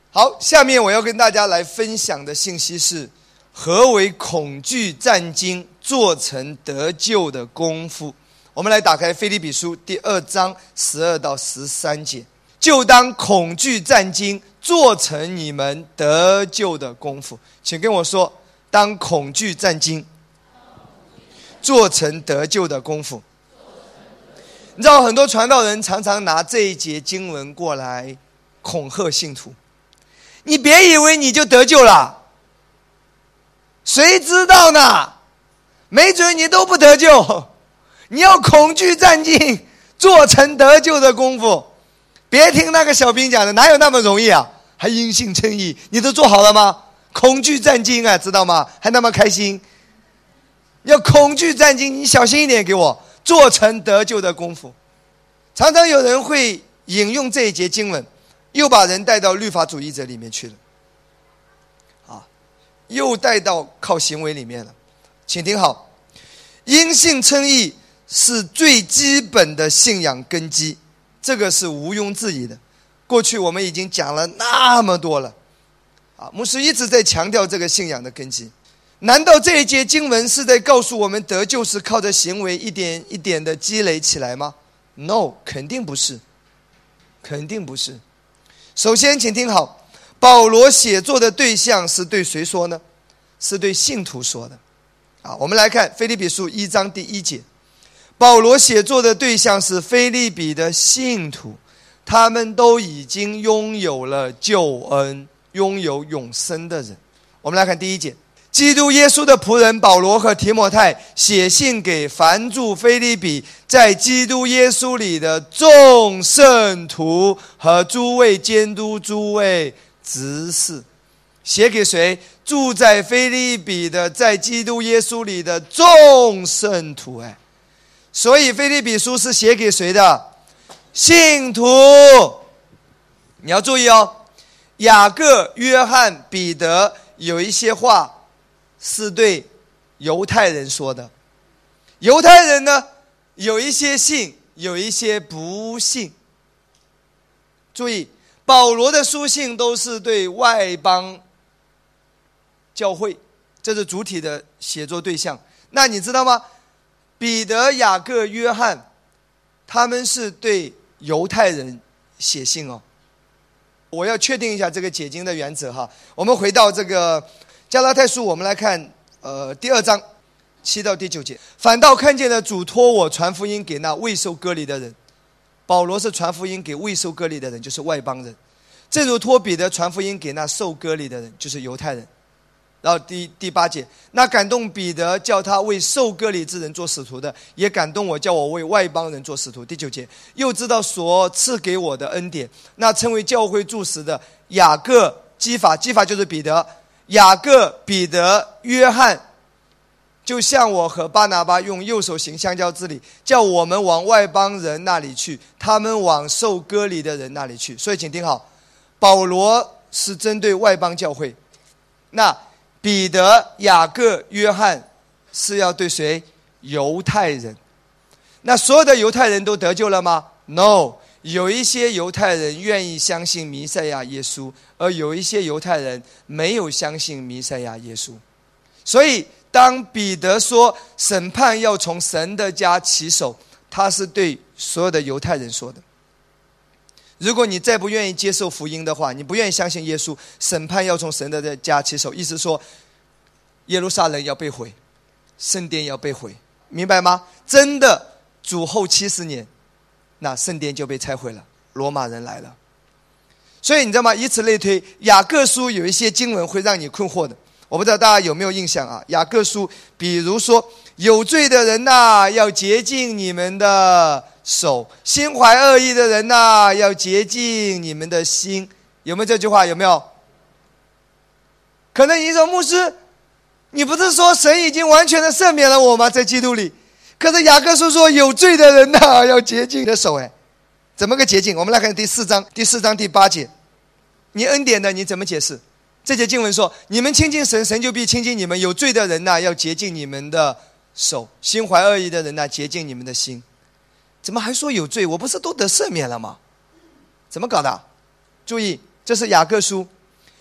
好，下面我要跟大家来分享的信息是：何为恐惧战惊做成得救的功夫？我们来打开腓立比书第2章12到13节，就当恐惧战惊做成你们得救的功夫。请跟我说，当恐惧战惊做成得救的功夫。你知道很多传道人常常拿这一节经文过来恐吓信徒，你别以为你就得救了，谁知道呢？没准你都不得救。你要恐惧战惊做成得救的功夫。别听那个小兵讲的，哪有那么容易啊？还因信称义，你都做好了吗？恐惧战惊啊，知道吗？还那么开心。要恐惧战惊，你小心一点，给我做成得救的功夫。常常有人会引用这一节经文，又把人带到律法主义者里面去了，又带到靠行为里面了。请听好，因信称义是最基本的信仰根基，这个是毋庸置疑的。过去我们已经讲了那么多了，牧师一直在强调这个信仰的根基。难道这一节经文是在告诉我们得救是靠着行为一点一点的积累起来吗？ No， 肯定不是，肯定不是。首先请听好，保罗写作的对象是对谁说呢？是对信徒说的。我们来看腓立比书1章第1节，保罗写作的对象是腓立比的信徒，他们都已经拥有了救恩，拥有永生的人。我们来看第1节，基督耶稣的仆人保罗和提摩太写信给凡住腓立比在基督耶稣里的众圣徒和诸位监督、诸位执事。写给谁？住在腓立比的在基督耶稣里的众圣徒。所以腓立比书是写给谁的？信徒。你要注意哦，雅各、约翰、彼得有一些话是对犹太人说的。犹太人呢，有一些信，有一些不信。注意，保罗的书信都是对外邦教会，这是主体的写作对象。那你知道吗？彼得、雅各、约翰，他们是对犹太人写信哦。我要确定一下这个解经的原则哈。我们回到这个加拉太书，我们来看第2章7到第9节。反倒看见了主托我传福音给那未受割礼的人。保罗是传福音给未受割礼的人，就是外邦人，正如托彼得传福音给那受割礼的人，就是犹太人。然后第8节，那感动彼得叫他为受割礼之人做使徒的，也感动我叫我为外邦人做使徒。第9节，又知道所赐给我的恩典，那称为教会柱石的雅各、基法，基法就是彼得，雅各、彼得、约翰，就像我和巴拿巴用右手行相交之礼，叫我们往外邦人那里去，他们往受割礼的人那里去。所以请听好，保罗是针对外邦教会，那彼得、雅各、约翰是要对谁？犹太人。那所有的犹太人都得救了吗？ No， 有一些犹太人愿意相信弥赛亚耶稣，而有一些犹太人没有相信弥赛亚耶稣。所以当彼得说审判要从神的家起手，他是对所有的犹太人说的。如果你再不愿意接受福音的话，你不愿意相信耶稣，审判要从神的家起手，意思说耶路撒冷要被毁，圣殿要被毁，明白吗？真的主后70年，那圣殿就被拆毁了，罗马人来了。所以你知道吗？以此类推，雅各书有一些经文会让你困惑的，我不知道大家有没有印象啊？雅各书比如说，有罪的人呐，要洁净你们的手，心怀恶意的人呐，要洁净你们的心。有没有这句话？有没有？可能你说，牧师，你不是说神已经完全的赦免了我吗？在基督里。可是雅各书说有罪的人呐，要洁净你的手。怎么个洁净？我们来看第4章第8节。你恩典的你怎么解释？这节经文说，你们亲近神，神就必亲近你们。有罪的人呐，要洁净你们的手，心怀恶意的人呐，洁净你们的心。怎么还说有罪？我不是都得赦免了吗？怎么搞的？注意，这是雅各书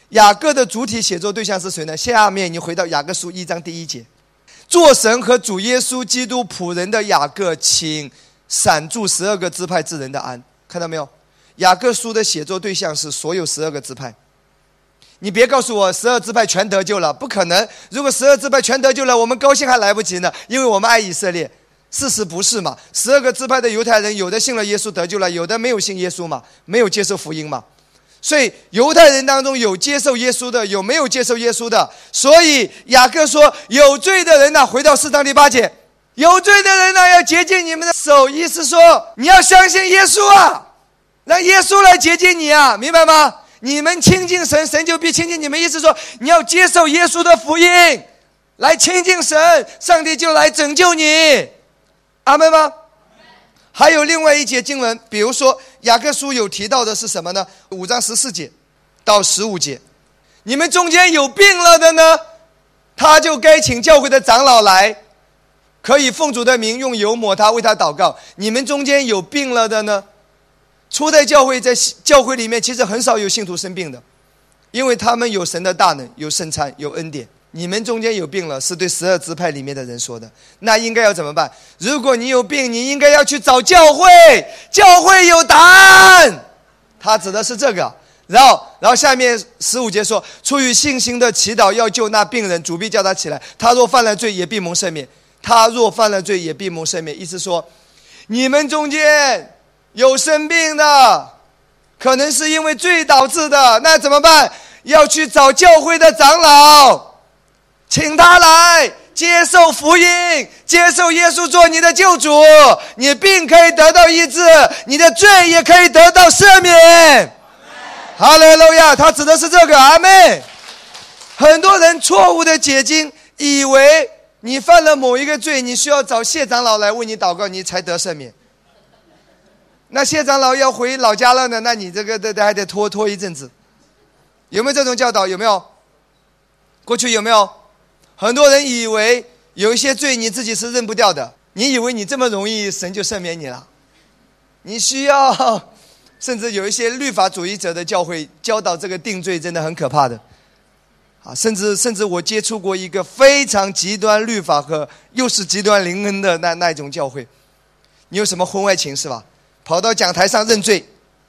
雅各的主体写作对象是谁呢？下面你回到雅各书1章第1节，做神和主耶稣基督仆人的雅各，请闪住12个支派之人的安。看到没有？雅各书的写作对象是所有12个支派。你别告诉我12支派全得救了，不可能。如果12支派全得救了，我们高兴还来不及呢，因为我们爱以色列。事实不是嘛？12个支派的犹太人，有的信了耶稣得救了，有的没有信耶稣嘛，没有接受福音嘛。所以犹太人当中有接受耶稣的，有没有接受耶稣的。所以雅各说，有罪的人回到4章第8节，有罪的人要洁净你们的手，意思说你要相信耶稣啊，让耶稣来洁净你啊，明白吗？你们亲近神，神就必亲近你们，意思说你要接受耶稣的福音，来亲近神，上帝就来拯救你。阿们吗？还有另外一节经文，比如说雅各书有提到的是什么呢？5章14节到15节，你们中间有病了的呢，他就该请教会的长老来，可以奉主的名用油抹他，为他祷告。你们中间有病了的呢，初代教会在教会里面其实很少有信徒生病的，因为他们有神的大能，有圣餐，有恩典。你们中间有病了，是对12支派里面的人说的，那应该要怎么办？如果你有病，你应该要去找教会，教会有答案。他指的是这个。然后下面15节说，出于信心的祈祷要救那病人，主必叫他起来，他若犯了罪也必蒙赦免，他若犯了罪也必蒙赦免。意思说，你们中间有生病的，可能是因为罪导致的，那怎么办？要去找教会的长老，请他来接受福音，接受耶稣做你的救主，你病可以得到医治，你的罪也可以得到赦免。哈利路亚，他指的是这个。阿们。很多人错误的解经，以为你犯了某一个罪，你需要找谢长老来为你祷告，你才得赦免。那谢长老要回老家了呢，那你这个还得拖一阵子。有没有这种教导？有没有？过去有没有？很多人以为有一些罪你自己是认不掉的，你以为你这么容易神就赦免你了，你需要，甚至有一些律法主义者的教会教导这个定罪真的很可怕的甚至我接触过一个非常极端律法和又是极端灵恩的那一种教会。你有什么婚外情是吧？跑到讲台上认罪，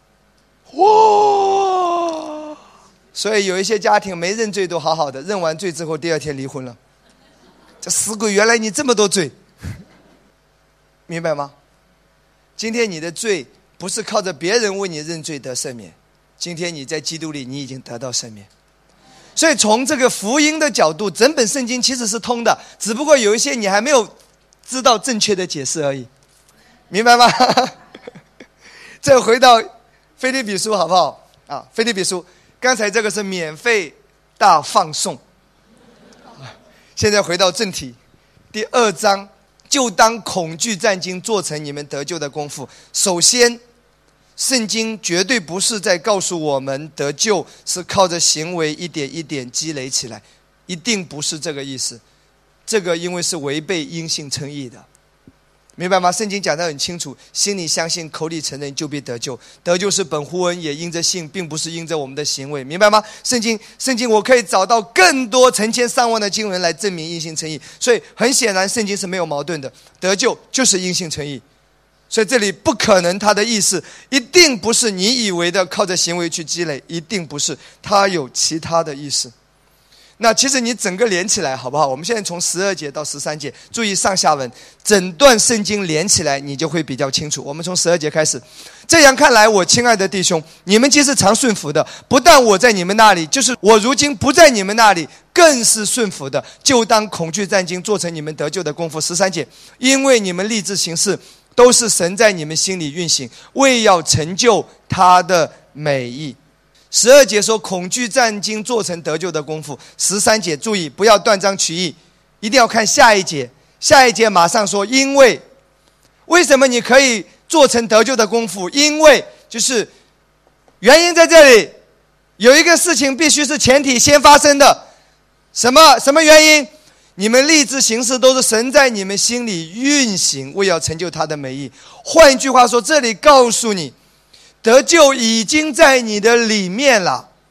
哇！所以有一些家庭没认罪都好好的，认完罪之后第2天离婚了。这死鬼，原来你这么多罪，明白吗？今天你的罪不是靠着别人为你认罪得赦免，今天你在基督里你已经得到赦免。所以从这个福音的角度，整本圣经其实是通的，只不过有一些你还没有知道正确的解释而已，明白吗？再回到腓立比书好不好腓立比书，刚才这个是免费大放送，现在回到正题。第2章，就当恐惧战兢做成你们得救的功夫。首先，圣经绝对不是在告诉我们得救是靠着行为一点一点积累起来，一定不是这个意思。这个因为是违背因信称义的，明白吗？圣经讲得很清楚，心里相信，口里承认，就必得救。得救是本乎恩，也因着信，并不是因着我们的行为，明白吗？圣经我可以找到更多成千上万的经文来证明因信称义，所以很显然圣经是没有矛盾的，得救就是因信称义。所以这里不可能，他的意思一定不是你以为的靠着行为去积累，一定不是，他有其他的意思。那其实你整个连起来好不好？我们现在从12节到13节，注意上下文，整段圣经连起来你就会比较清楚。我们从12节开始。这样看来，我亲爱的弟兄，你们既是常顺服的，不但我在你们那里，就是我如今不在你们那里，更是顺服的，就当恐惧战兢做成你们得救的功夫。13节，因为你们立志行事，都是神在你们心里运行，为要成就他的美意。12节说恐惧战兢做成得救的功夫。13节注意不要断章取义，一定要看下一节。下一节马上说因为，为什么你可以做成得救的功夫？因为就是原因在这里，有一个事情必须是前提先发生的。什么原因？你们立志行事都是神在你们心里运行，为要成就他的美意。换一句话说，这里告诉你得救已经在你的里面了，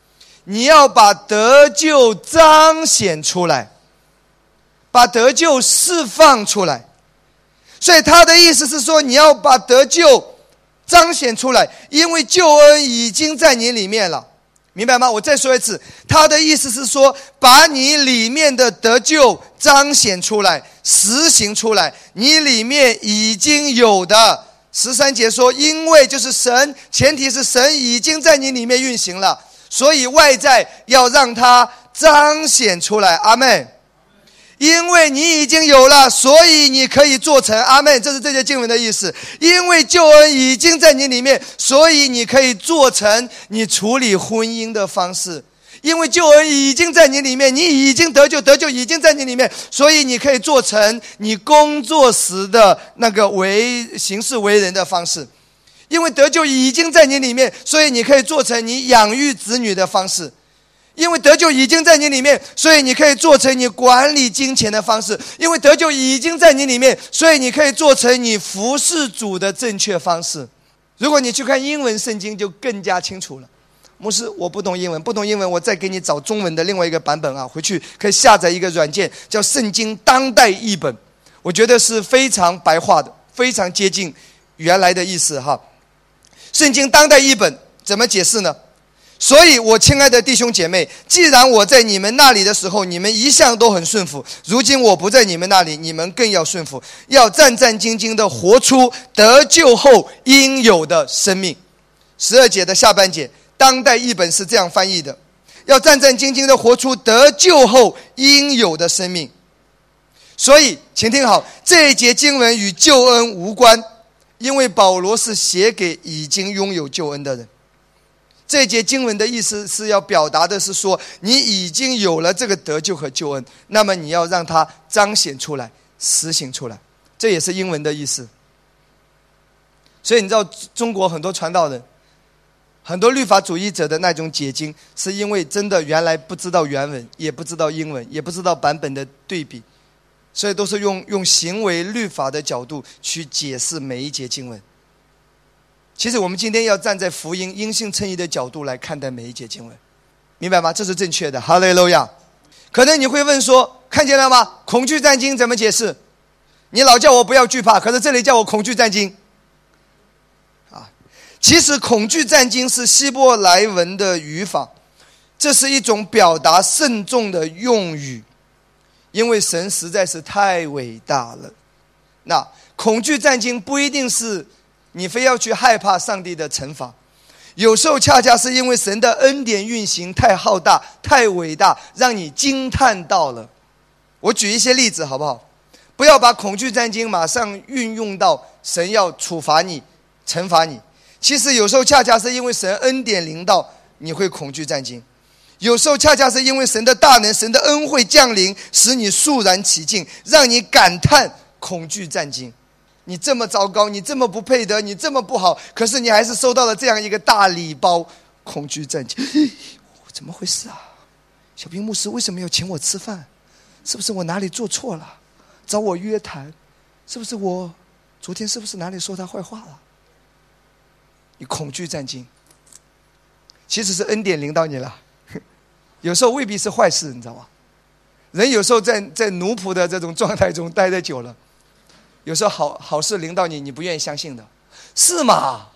你要把得救彰显出来，把得救释放出来。所以他的意思是说，你要把得救彰显出来，因为救恩已经在你里面了，明白吗？我再说一次，他的意思是说，把你里面的得救彰显出来，实行出来，你里面已经有的。13节说，因为就是神，前提是神已经在你里面运行了，所以外在要让它彰显出来。阿们。因为你已经有了，所以你可以做成。阿们。这是这节经文的意思。因为救恩已经在你里面，所以你可以做成你处理婚姻的方式。因为救恩已经在你里面，你已经得救，得救已经在你里面，所以你可以做成你工作时的那个行事为人的方式。因为得救已经在你里面，所以你可以做成你养育子女的方式。因为得救已经在你里面，所以你可以做成你管理金钱的方式。因为得救已经在你里面，所以你可以做成你服侍主的正确方式。如果你去看英文圣经就更加清楚了。牧师，我不懂英文，不懂英文我再给你找中文的另外一个版本啊，回去可以下载一个软件叫圣经当代译本，我觉得是非常白话的，非常接近原来的意思哈。圣经当代译本怎么解释呢？所以我亲爱的弟兄姐妹，既然我在你们那里的时候，你们一向都很顺服，如今我不在你们那里，你们更要顺服，要战战兢兢地活出得救后应有的生命。12节的下半节当代译本是这样翻译的，要战战兢兢地活出得救后应有的生命。所以请听好，这一节经文与救恩无关，因为保罗是写给已经拥有救恩的人。这一节经文的意思是要表达的是说，你已经有了这个得救和救恩，那么你要让它彰显出来，实行出来，这也是英文的意思。所以你知道中国很多传道人，很多律法主义者的那种解经，是因为真的原来不知道原文，也不知道英文，也不知道版本的对比，所以都是用行为律法的角度去解释每一节经文。其实我们今天要站在福音因信称义的角度来看待每一节经文，明白吗？这是正确的。哈利路亚。可能你会问说，看见了吗？恐惧战惊怎么解释？你老叫我不要惧怕，可是这里叫我恐惧战惊啊！其实恐惧战惊是希伯来文的语法，这是一种表达慎重的用语，因为神实在是太伟大了。那恐惧战惊不一定是你非要去害怕上帝的惩罚，有时候恰恰是因为神的恩典运行太浩大太伟大，让你惊叹到了。我举一些例子好不好？不要把恐惧战惊马上运用到神要处罚你惩罚你，其实有时候恰恰是因为神恩典临到你会恐惧战惊，有时候恰恰是因为神的大能神的恩惠降临，使你肃然起敬，让你感叹恐惧战惊。你这么糟糕，你这么不配得，你这么不好，可是你还是收到了这样一个大礼包，恐惧战惊。怎么回事啊？小平牧师为什么要请我吃饭？是不是我哪里做错了？找我约谈？是不是我昨天是不是哪里说他坏话了？你恐惧战惊，其实是恩典临到你了。有时候未必是坏事，你知道吗？人有时候在奴仆的这种状态中待得久了，有时候好事临到你，你不愿意相信的，是吗？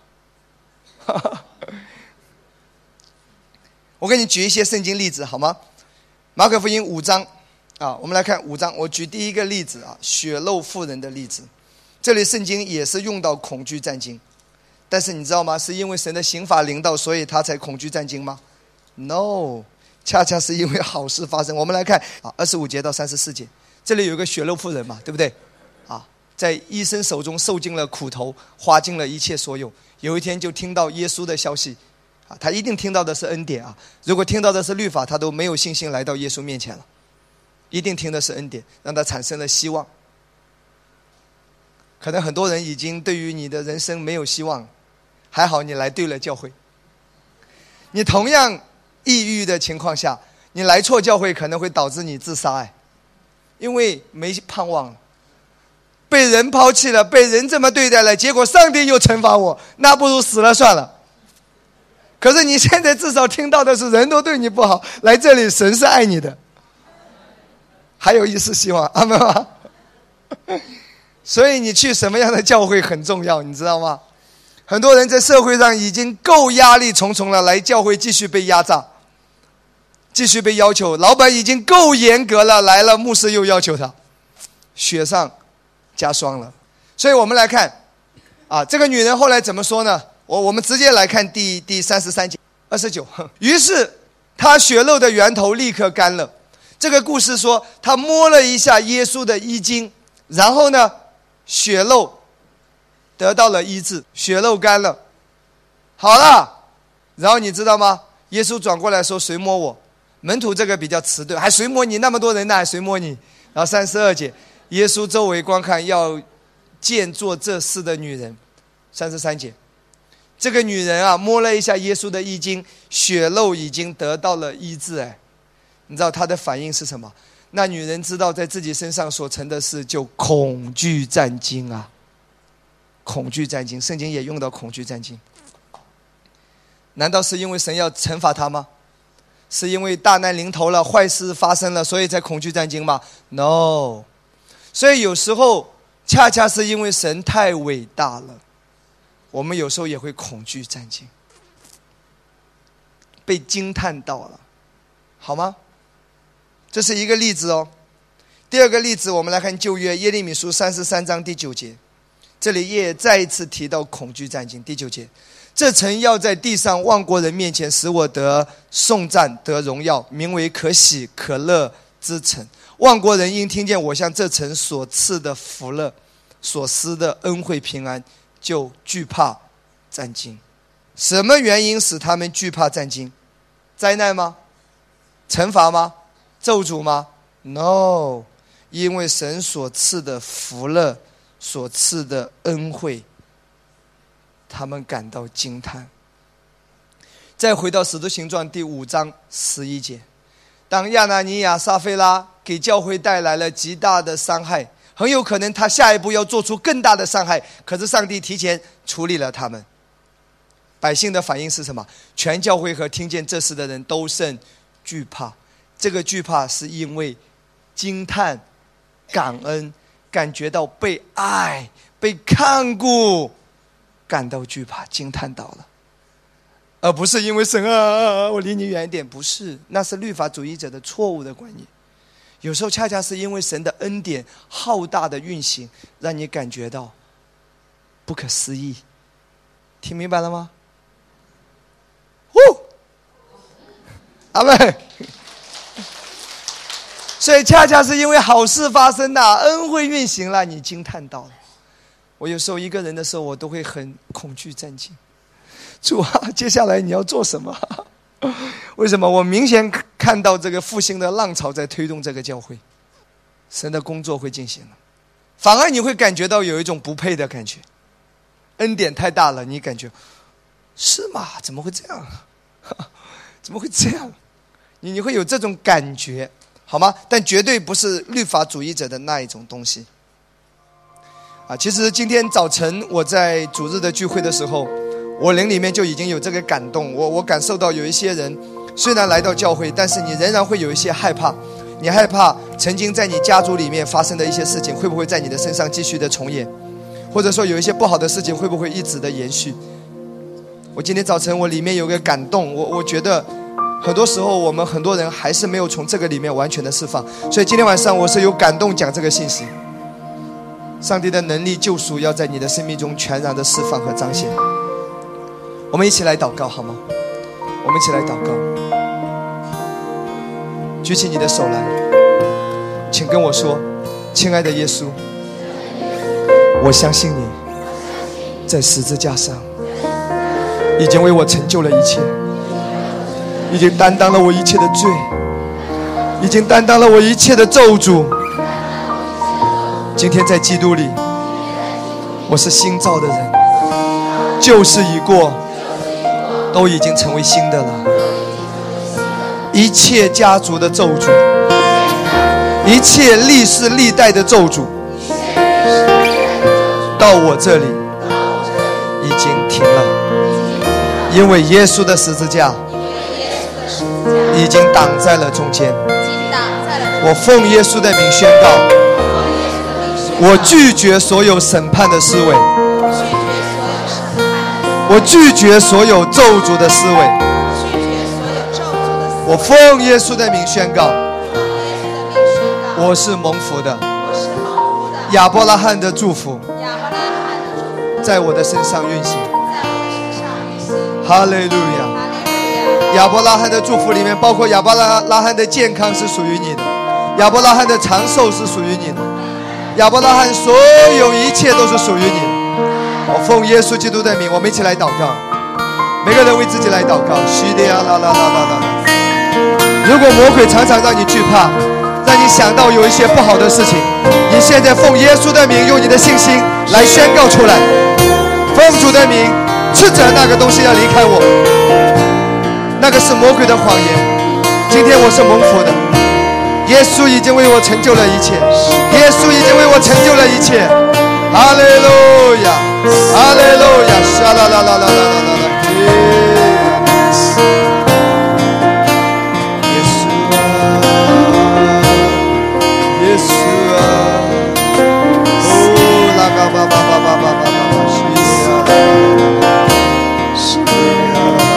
我给你举一些圣经例子好吗？马可福音5章啊，我们来看5章。我举第一个例子啊，血漏妇人的例子。这里圣经也是用到恐惧战惊，但是你知道吗？是因为神的刑罚临到，所以他才恐惧战惊吗？ No， 恰恰是因为好事发生。我们来看啊，25节到34节，这里有一个血漏妇人嘛，对不对？在医生手中受尽了苦头，花尽了一切所有，有一天就听到耶稣的消息啊，他一定听到的是恩典啊。如果听到的是律法，他都没有信心来到耶稣面前了。一定听的是恩典，让他产生了希望。可能很多人已经对于你的人生没有希望，还好你来对了教会。你同样抑郁的情况下，你来错教会可能会导致你自杀，因为没盼望了，被人抛弃了，被人这么对待了，结果上帝又惩罚我，那不如死了算了。 可是你现在至少听到的是人都对你不好，来这里神是爱你的，还有一丝希望，阿们吗？所以你去什么样的教会很重要，你知道吗？很多人在社会上已经够压力重重了，来教会继续被压榨，继续被要求，老板已经够严格了，来了牧师又要求他，雪上加霜了。所以我们来看这个女人后来怎么说呢？我们直接来看第33节29。于是她血漏的源头立刻干了。这个故事说，她摸了一下耶稣的衣襟，然后呢，血漏得到了医治，血漏干了，好了。然后你知道吗？耶稣转过来说：“谁摸我？”门徒这个比较迟钝，还谁摸你？那么多人呢，还谁摸你？然后32节，耶稣周围观看，要见做这事的女人。33节，这个女人摸了一下耶稣的衣襟，血漏已经得到了医治。你知道她的反应是什么？那女人知道在自己身上所成的事，就恐惧战惊啊！恐惧战惊，圣经也用到恐惧战惊。难道是因为神要惩罚她吗？是因为大难临头了，坏事发生了，所以才恐惧战惊吗？ No。 所以有时候恰恰是因为神太伟大了，我们有时候也会恐惧战惊，被惊叹到了，好吗？这是一个例子哦。第二个例子，我们来看旧约耶利米书33章第9节，这里也再一次提到恐惧战惊。第9节，这城要在地上万国人面前使我得颂赞得荣耀，名为可喜可乐之城。万国人因听见我向这城所赐的福乐，所施的恩惠平安，就惧怕战惊。什么原因使他们惧怕战惊？灾难吗？惩罚吗？咒诅吗？ No， 因为神所赐的福乐，所赐的恩惠，他们感到惊叹。再回到使徒行传第5章11节，当亚拿尼亚撒非拉给教会带来了极大的伤害，很有可能他下一步要做出更大的伤害，可是上帝提前处理了他们。百姓的反应是什么？全教会和听见这事的人都甚惧怕。这个惧怕是因为惊叹、感恩，感觉到被爱、被看顾，感到惧怕、惊叹到了，而不是因为神我离你远一点。不是，那是律法主义者的错误的观念。有时候恰恰是因为神的恩典浩大的运行，让你感觉到不可思议。听明白了吗？阿们。所以恰恰是因为好事发生了，恩惠运行了，你惊叹到了。我有时候一个人的时候，我都会很恐惧战惊。主啊，接下来你要做什么？为什么？我明显看到这个复兴的浪潮在推动这个教会，神的工作会进行了，反而你会感觉到有一种不配的感觉。恩典太大了，你感觉是吗？怎么会这样？怎么会这样？你会有这种感觉，好吗？但绝对不是律法主义者的那一种东西。其实今天早晨我在主日的聚会的时候，我灵里面就已经有这个感动。我感受到有一些人虽然来到教会，但是你仍然会有一些害怕。你害怕曾经在你家族里面发生的一些事情会不会在你的身上继续的重演，或者说有一些不好的事情会不会一直的延续。我今天早晨我里面有个感动，我觉得很多时候我们很多人还是没有从这个里面完全的释放，所以今天晚上我是有感动讲这个信息。上帝的能力救赎要在你的生命中全然的释放和彰显。我们一起来祷告好吗？我们一起来祷告。举起你的手来，请跟我说，亲爱的耶稣，我相信你在十字架上已经为我成就了一切，已经担当了我一切的罪，已经担当了我一切的咒诅。今天在基督里我是新造的人，旧事已过，都已经成为新的了。一切家族的咒诅，一切历世历代的咒诅，到我这里已经停了， 因为耶稣的十字架已经挡在了中间。我奉耶稣的名宣告，我拒绝所有审判的思维，我拒绝所有咒诅的思维。我奉耶稣的名宣告，我是蒙福的。亚伯拉罕的祝福在我的身上运行。哈利路亚！亚伯拉罕的祝福里面包括亚伯拉罕的健康是属于你的，亚伯拉罕的长寿是属于你的，亚伯拉罕所有一切都是属于你的。我奉耶稣基督的名，我们一起来祷告，每个人为自己来祷告。如果魔鬼常常让你惧怕，让你想到有一些不好的事情，你现在奉耶稣的名，用你的信心来宣告出来，奉主的名斥责那个东西要离开我，那个是魔鬼的谎言。今天我是蒙福的，耶稣已经为我成就了一切，耶稣已经为我成就了一切。哈利路亚，哈利路亚，沙啦啦啦啦啦啦啦。耶稣啊，哦，啦嘎巴巴巴巴巴巴巴，是呀。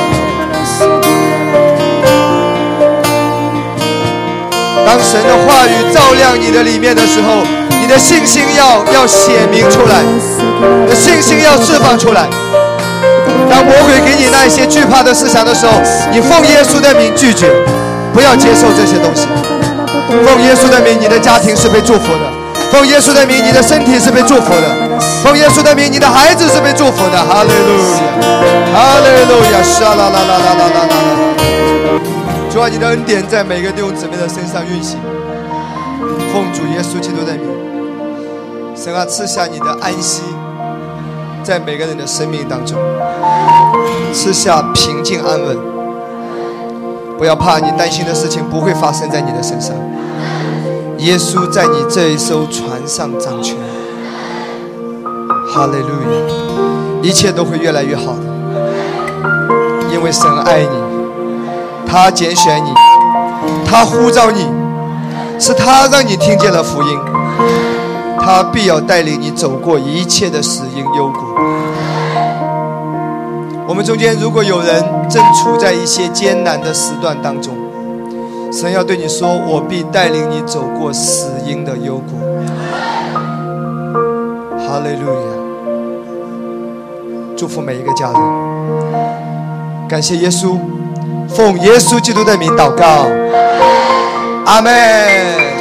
当神的话语照亮你的里面的时候，你的信心要显明出来，你的信心要释放出来。当魔鬼给你那些惧怕的思想的时候，你奉耶稣的名拒绝，不要接受这些东西。奉耶稣的名，你的家庭是被祝福的；奉耶稣的名，你的身体是被祝福的；奉耶稣的名，你的孩子是被祝福的。哈利路亚，哈利路亚，沙啦啦啦啦啦啦啦。主啊，你的恩典在每个弟兄姊妹的身上运行。奉主耶稣基督的名，神啊，赐下你的安息，在每个人的生命当中，赐下平静安稳。不要怕，你担心的事情不会发生在你的身上。耶稣在你这一艘船上掌权。哈利路亚！一切都会越来越好的，因为神爱你，他拣选你，他呼召你，是他让你听见了福音，他必要带领你走过一切的死荫幽谷。我们中间如果有人正处在一些艰难的时段当中，神要对你说，我必带领你走过死荫的幽谷。哈利路亚！祝福每一个家人，感谢耶稣，奉耶稣基督的名祷告，阿们。